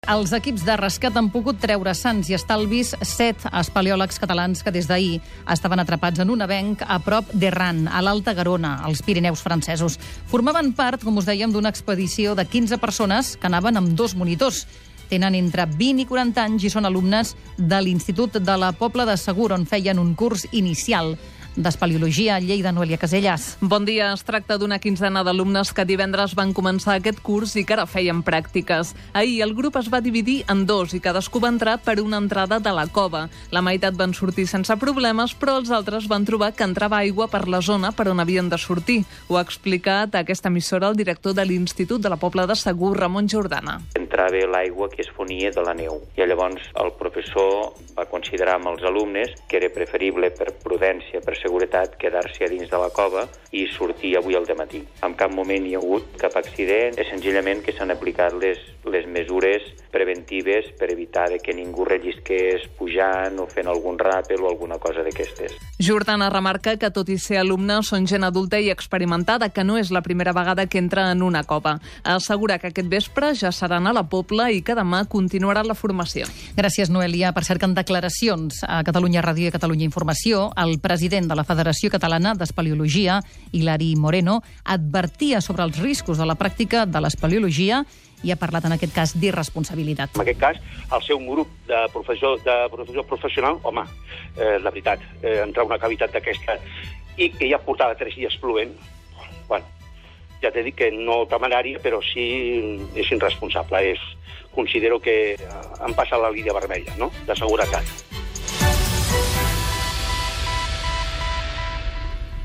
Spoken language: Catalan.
Els equips de rescat han pogut treure sans i estalvis 7 espeleòlegs catalans que des d'ahir estaven atrapats en un avenc a prop d'Erran, a l'Alta Garona, als Pirineus francesos. Formaven part, com us dèiem, d'una expedició de 15 persones que anaven amb 2 monitors. Tenen entre 20 i 40 anys i són alumnes de l'Institut de la Pobla de Segur, on feien un curs inicial d'espeleologia a Lleida. Noelia Casellas. Bon dia. Es tracta d'una quinzena d'alumnes que divendres van començar aquest curs i que ara feien pràctiques. Ahir el grup es va dividir en 2 i cadascú va entrar per una entrada de la cova. La meitat van sortir sense problemes, però els altres van trobar que entrava aigua per la zona per on havien de sortir. Ho ha explicat a aquesta emissora el director de l'Institut de la Pobla de Segur, Ramon Jordana. Entrava l'aigua que es fonia de la neu i llavors el professor va considerar amb els alumnes que era preferible per prudència, per seguretat, quedar-se a dins de la cova i sortir avui al dematí. En cap moment hi ha hagut cap accident, és senzillament que s'han aplicat les mesures preventives per evitar que ningú rellisqués pujant o fent algun ràpel o alguna cosa d'aquestes. Jordana remarca que, tot i ser alumnes, són gent adulta i experimentada, que no és la primera vegada que entra en una cova. Assegura que aquest vespre ja seran a la Pobla i que demà continuarà la formació. Gràcies, Noelia. Per cert, que en declaracions a Catalunya Ràdio i Catalunya Informació, el president de la Federació Catalana d'Espeleologia, Hilari Moreno, advertia sobre els riscos de la pràctica de l'espeleologia i ha parlat en aquest cas d'irresponsabilitat. En aquest cas, el seu grup de professor professional, home, la veritat, entrar a una cavitat d'aquesta i que ja portava 3 dies plovent, bueno, ja t'he dit que no temerària, però sí és irresponsable. Considero que han passat la línia vermella, no?, de seguretat.